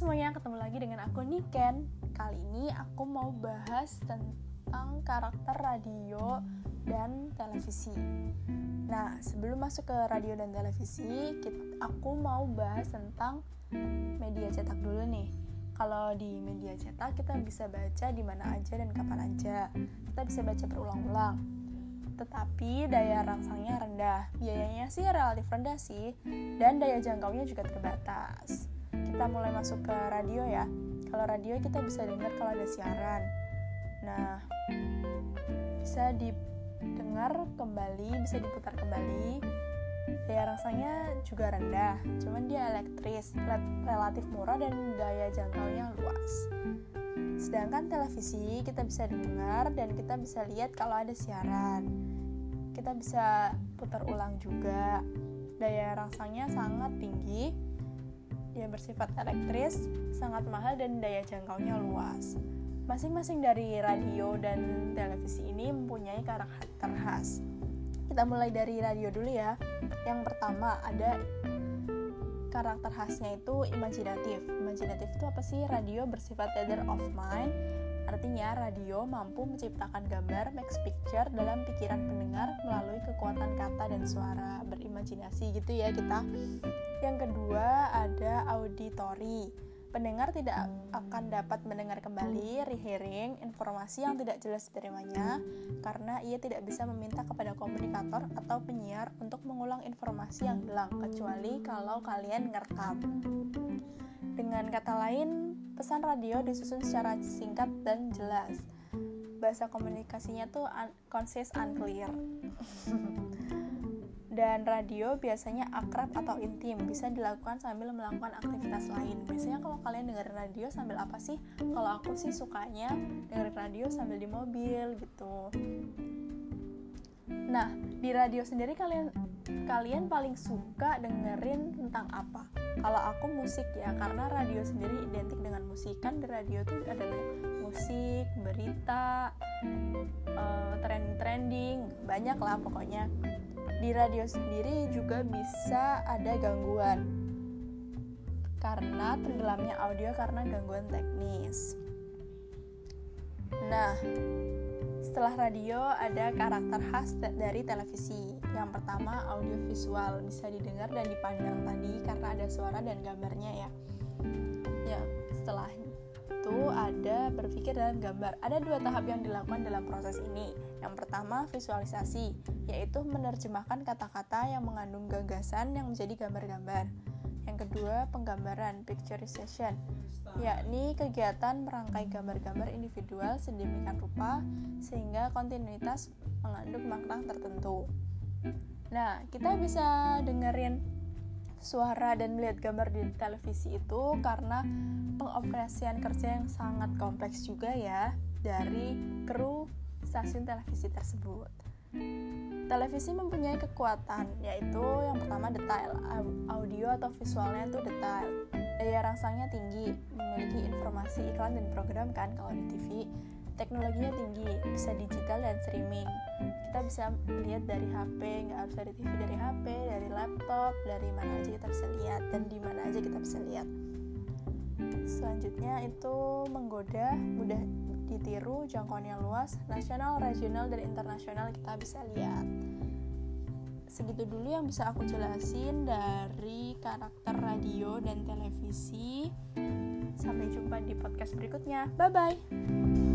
semuanya, ketemu lagi dengan aku Niken. Kali ini aku mau bahas tentang karakter radio dan televisi. Nah, sebelum masuk ke radio dan televisi, aku mau bahas tentang media cetak dulu nih. Kalau di media cetak kita bisa baca di mana aja dan kapan aja. Kita bisa baca berulang-ulang. Tetapi daya rangsangnya rendah. Biayanya sih relatif rendah sih, dan daya jangkaunya juga terbatas. Kita mulai masuk ke radio ya. Kalau radio kita bisa dengar kalau ada siaran. Nah, bisa didengar kembali, bisa diputar kembali. Daya rangsangnya juga rendah, cuman dia elektris, relatif murah dan daya jangkaunya luas. Sedangkan televisi kita bisa dengar dan kita bisa lihat kalau ada siaran. Kita bisa putar ulang juga. Daya rangsangnya sangat tinggi. Dia bersifat elektris, sangat mahal dan daya jangkaunya luas. Masing-masing dari radio dan televisi ini mempunyai karakter khas. Kita mulai dari radio dulu ya. Yang pertama ada karakter khasnya itu imajinatif. Imajinatif itu apa sih? Radio bersifat theater of mind. Artinya radio mampu menciptakan gambar, max picture dalam pikiran pendengar melalui kekuatan kata dan suara. Berimajinasi gitu ya kita. Yang kedua ada auditory. Pendengar tidak akan dapat mendengar kembali, rehearing, informasi yang tidak jelas diterimanya karena ia tidak bisa meminta kepada komunikator atau penyiar untuk mengulang informasi yang hilang, kecuali kalau kalian ngerekam. Dengan kata lain, pesan radio disusun secara singkat dan jelas. Bahasa komunikasinya tuh concise, unclear. Dan radio biasanya akrab atau intim, bisa dilakukan sambil melakukan aktivitas lain. Biasanya kalau kalian dengerin radio sambil apa sih? Kalau aku sih sukanya dengerin radio sambil di mobil gitu. Nah, di radio sendiri kalian paling suka dengerin tentang apa? Kalau aku musik ya, karena radio sendiri identik dengan musik. Kan di radio tuh ada musik, berita, trending, banyak lah pokoknya. Di radio sendiri juga bisa ada gangguan karena tenggelamnya audio karena gangguan teknis. Nah, setelah radio ada karakter khas dari televisi. Yang pertama audiovisual, bisa didengar dan dipandang tadi karena ada suara dan gambarnya ya. Ya, setelah itu ada berpikir dalam gambar. Ada 2 tahap yang dilakukan dalam proses ini. Yang pertama visualisasi, yaitu menerjemahkan kata-kata yang mengandung gagasan yang menjadi gambar-gambar. Yang kedua penggambaran, picturization, yakni kegiatan merangkai gambar-gambar individual sedemikian rupa sehingga kontinuitas mengandung makna tertentu. Nah, kita bisa dengerin suara dan melihat gambar di televisi itu karena pengoperasian kerja yang sangat kompleks juga ya dari kru stasiun televisi tersebut. Televisi mempunyai kekuatan, yaitu yang pertama detail, audio atau visualnya itu detail. Daya rangsangnya tinggi, memiliki informasi iklan dan program kan kalau di TV. Teknologinya tinggi, bisa digital dan streaming. Kita bisa lihat dari HP, nggak harus dari TV, dari HP, dari laptop, dari mana aja kita bisa lihat dan di mana aja kita bisa lihat. Selanjutnya itu menggoda, mudah ditiru, jangkauannya luas, nasional, regional, dan internasional kita bisa lihat. Segitu dulu yang bisa aku jelasin dari karakter radio dan televisi. Sampai jumpa di podcast berikutnya. Bye-bye!